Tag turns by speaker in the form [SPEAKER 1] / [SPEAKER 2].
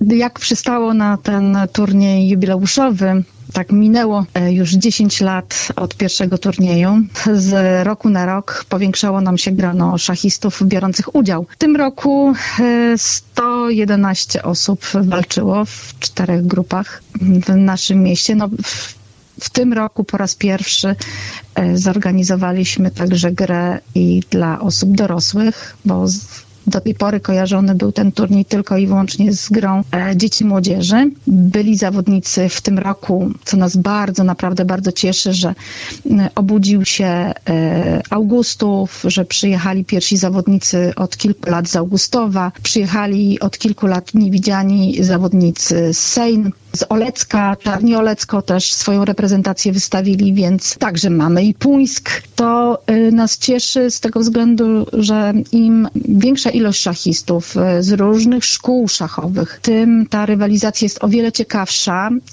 [SPEAKER 1] Jak przystało na ten turniej jubileuszowy, tak minęło już 10 lat od pierwszego turnieju. Z roku na rok powiększało nam się grono szachistów biorących udział. W tym roku 111 osób walczyło w 4 grupach w naszym mieście. W tym roku po raz pierwszy zorganizowaliśmy także grę i dla osób dorosłych, bo do tej pory kojarzony był ten turniej tylko i wyłącznie z grą dzieci i młodzieży. Byli zawodnicy w tym roku, co nas naprawdę bardzo cieszy, że obudził się Augustów, że przyjechali pierwsi zawodnicy od kilku lat z Augustowa, przyjechali od kilku lat niewidziani zawodnicy z Sejn, z Olecka, Czarni Olecko też swoją reprezentację wystawili, więc także mamy i Puńsk. To nas cieszy z tego względu, że im większa ilość szachistów z różnych szkół szachowych, tym ta rywalizacja jest o wiele ciekawsza